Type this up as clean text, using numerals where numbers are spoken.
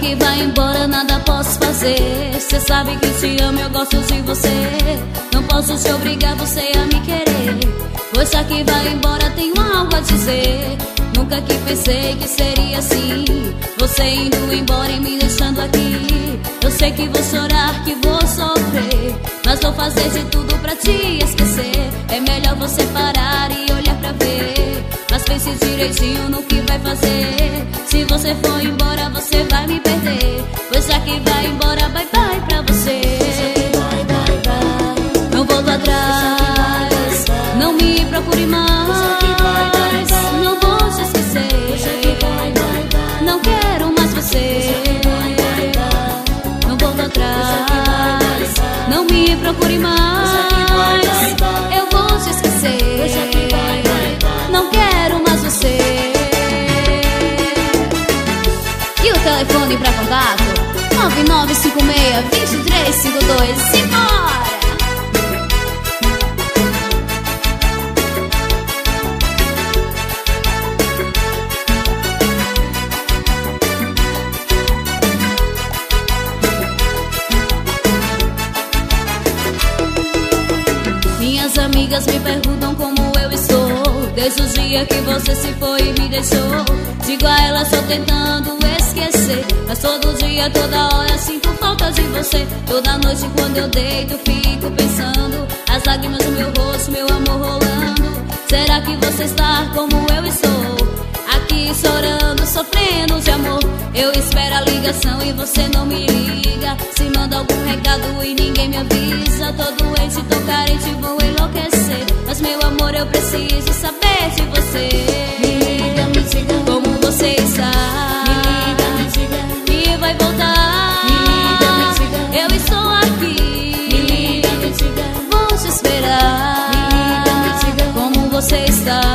que vai embora, nada posso fazer. Cê sabe que te amo, eu gosto de você. Não posso te obrigar você a me querer. Pois já que vai embora, tenho algo a dizer. Nunca que pensei que seria assim, você indo embora e me deixando aqui. Eu sei que vou chorar, que vou sofrer, mas vou fazer de tudo pra te esquecer. É melhor você parar e olhar pra ver, mas pense direitinho no que vai fazer. Se você for embora, você vai me perder. Pois já que vai embora, bye bye pra você. Não volto atrás, não me procure mais. Não vou te esquecer, não quero mais você. Não volto atrás, não me procure mais. Eu vou te esquecer, não quero mais você. E o telefone pra contato? 9956-2352. Simbora! Minhas amigas me perguntam como eu estou, desde o dia que você se foi e me deixou. Digo a elas, tô tentando esquecer, mas todo dia, toda hora sinto falta de você. Toda noite quando eu deito, fico pensando, as lágrimas no meu rosto, meu amor rolando. Será que você está como eu estou? Aqui chorando, sofrendo de amor. Eu espero a ligação e você não me liga. Se manda algum recado e ninguém me avisa. Tô doente, tô carente, vou enlouquecer. Mas meu amor, eu preciso saber de você. Me liga, me diga como você está. Me liga, me diga que vai voltar. Me liga, me diga eu estou aqui. Me liga, me diga vou te esperar. Me liga, me diga como você está.